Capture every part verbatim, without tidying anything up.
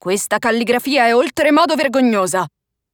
Questa calligrafia è oltremodo vergognosa.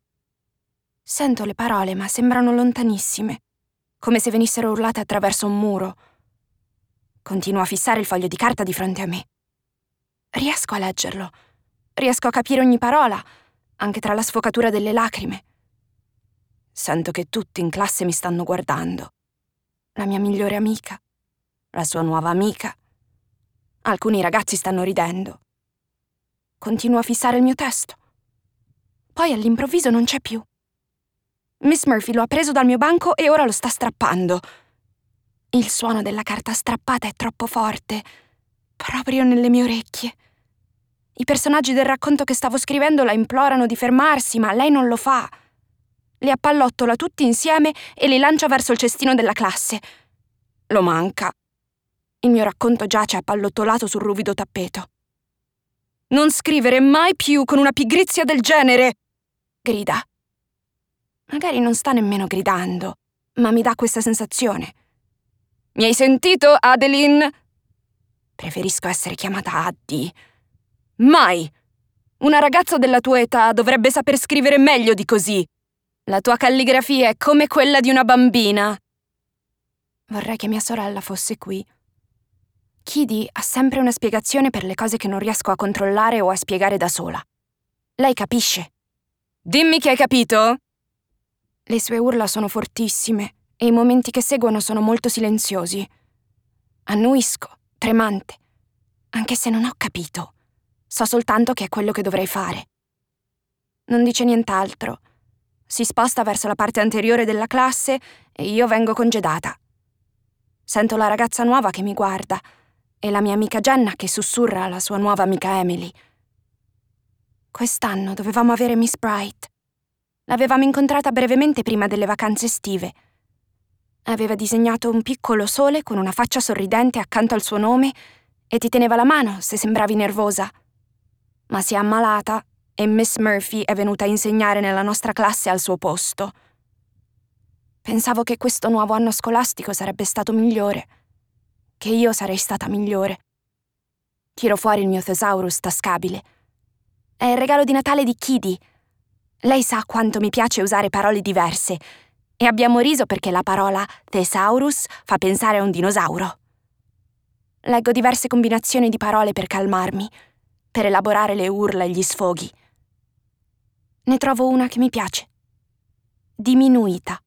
Sento le parole, ma sembrano lontanissime, come se venissero urlate attraverso un muro. Continuo a fissare il foglio di carta di fronte a me. Riesco a leggerlo. Riesco a capire ogni parola, anche tra la sfocatura delle lacrime. Sento che tutti in classe mi stanno guardando. La mia migliore amica, la sua nuova amica. Alcuni ragazzi stanno ridendo. Continuo a fissare il mio testo. Poi all'improvviso non c'è più. Miss Murphy lo ha preso dal mio banco e ora lo sta strappando. Il suono della carta strappata è troppo forte, proprio nelle mie orecchie. I personaggi del racconto che stavo scrivendo la implorano di fermarsi, ma lei non lo fa. Li appallottola tutti insieme e li lancia verso il cestino della classe. Lo manca. Il mio racconto giace appallottolato sul ruvido tappeto. «Non scrivere mai più con una pigrizia del genere!» grida. Magari non sta nemmeno gridando, ma mi dà questa sensazione. «Mi hai sentito, Adeline?» Preferisco essere chiamata Addie. «Mai! Una ragazza della tua età dovrebbe saper scrivere meglio di così. La tua calligrafia è come quella di una bambina.» Vorrei che mia sorella fosse qui. Kidi ha sempre una spiegazione per le cose che non riesco a controllare o a spiegare da sola. Lei capisce. «Dimmi che hai capito?» Le sue urla sono fortissime e i momenti che seguono sono molto silenziosi. Annuisco, tremante, anche se non ho capito. So soltanto che è quello che dovrei fare. Non dice nient'altro. Si sposta verso la parte anteriore della classe e io vengo congedata. Sento la ragazza nuova che mi guarda e la mia amica Jenna che sussurra alla sua nuova amica Emily. Quest'anno dovevamo avere Miss Bright. L'avevamo incontrata brevemente prima delle vacanze estive. Aveva disegnato un piccolo sole con una faccia sorridente accanto al suo nome e ti teneva la mano se sembravi nervosa. Ma si è ammalata e Miss Murphy è venuta a insegnare nella nostra classe al suo posto. Pensavo che questo nuovo anno scolastico sarebbe stato migliore, che io sarei stata migliore. Tiro fuori il mio thesaurus tascabile. È il regalo di Natale di Kidi. Lei sa quanto mi piace usare parole diverse e abbiamo riso perché la parola thesaurus fa pensare a un dinosauro. Leggo diverse combinazioni di parole per calmarmi, per elaborare le urla e gli sfoghi. Ne trovo una che mi piace. Diminuita.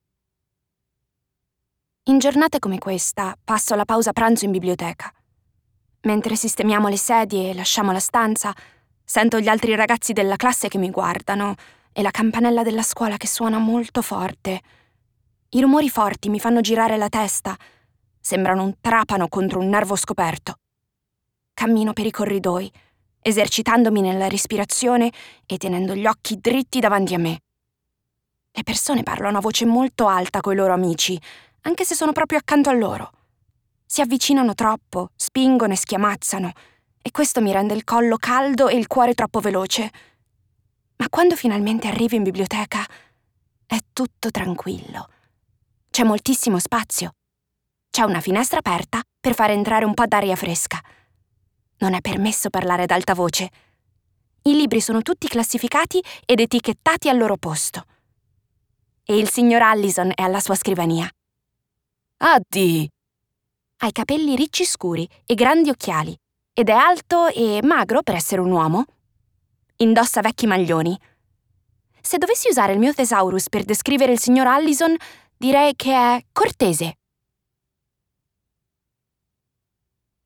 In giornate come questa passo la pausa pranzo in biblioteca. Mentre sistemiamo le sedie e lasciamo la stanza, sento gli altri ragazzi della classe che mi guardano e la campanella della scuola che suona molto forte. I rumori forti mi fanno girare la testa. Sembrano un trapano contro un nervo scoperto. Cammino per i corridoi, esercitandomi nella respirazione e tenendo gli occhi dritti davanti a me. Le persone parlano a voce molto alta coi loro amici, anche se sono proprio accanto a loro. Si avvicinano troppo, spingono e schiamazzano, e questo mi rende il collo caldo e il cuore troppo veloce. Ma quando finalmente arrivo in biblioteca, è tutto tranquillo. C'è moltissimo spazio. C'è una finestra aperta per fare entrare un po' d'aria fresca. Non è permesso parlare ad alta voce. I libri sono tutti classificati ed etichettati al loro posto. E il signor Allison è alla sua scrivania. Addie! Ha i capelli ricci scuri e grandi occhiali, ed è alto e magro per essere un uomo. Indossa vecchi maglioni. Se dovessi usare il mio thesaurus per descrivere il signor Allison, direi che è cortese,